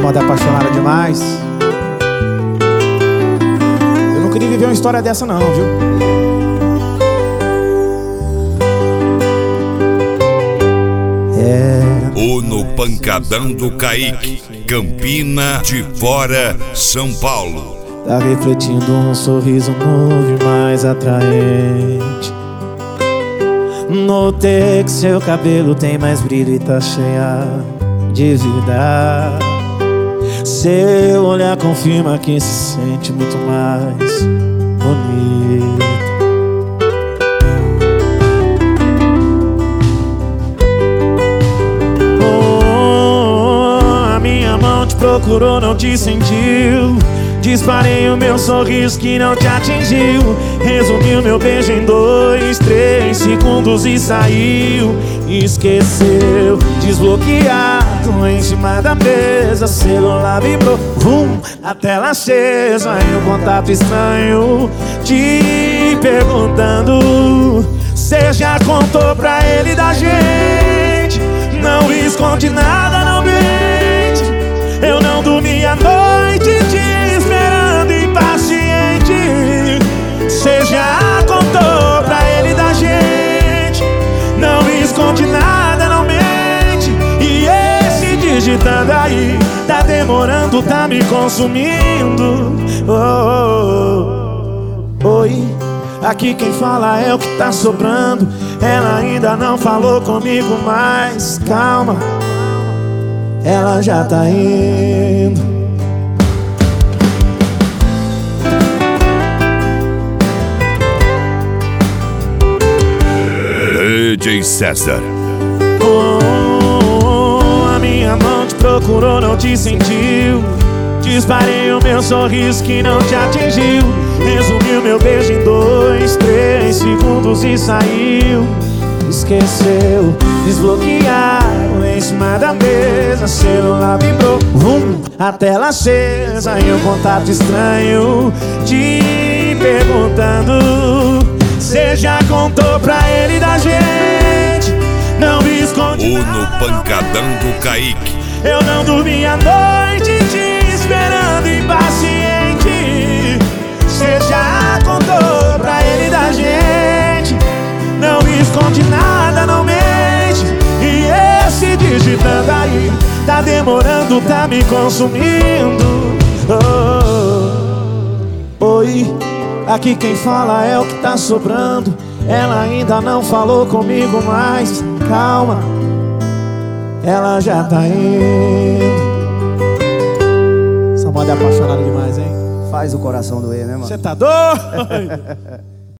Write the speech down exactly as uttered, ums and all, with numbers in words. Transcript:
moda apaixonada demais. Eu não queria viver uma história dessa não, viu? É... O No Pancadão do Kaique, Campina de Fora, São Paulo. Tá refletindo um sorriso novo e mais atraente. Notei que seu cabelo tem mais brilho e tá cheia de vida. Seu olhar confirma que se sente muito mais bonito. Oh, a minha mão te procurou, não te sentiu. Disparei o meu sorriso que não te atingiu. Resumiu meu beijo em dois, três segundos e saiu. Esqueceu, desbloqueado em cima da mesa. Celular vibrou, vum, a tela acesa. E um contato estranho te perguntando: cê já contou pra ele da gente? Não esconde nada, não mente. Eu não dormi a noite te esperando impaciente. Cê já contou pra ele da gente? Não esconde nada, não mente. E esse digitando aí tá demorando, tá me consumindo. Oh, oh, oh. Oi, aqui quem fala é o que tá sobrando. Ela ainda não falou comigo, mas calma, ela já tá indo. D J César. Oh, oh, oh, a minha mão te procurou, não te sentiu. Disparei o meu sorriso que não te atingiu. Resumiu meu beijo em dois, três segundos e saiu. Esqueceu, desbloquearam em cima da mesa. Celular vibrou, vum, a tela acesa. E um contato estranho te perguntando: cê já contou pra ele da gente? Não esconde O nada, No Pancadão do Kaique. eu não dormi a noite te esperando impaciente. Cê já contou pra ele da gente? Não esconde nada, não mente. E esse digitando aí tá demorando, tá me consumindo. Oh, oi, aqui quem fala é o que tá sobrando. Ela ainda não falou comigo, mas calma, ela já tá indo. Essa moda é apaixonada demais, hein? Faz o coração doer, né, mano? Você tá doido?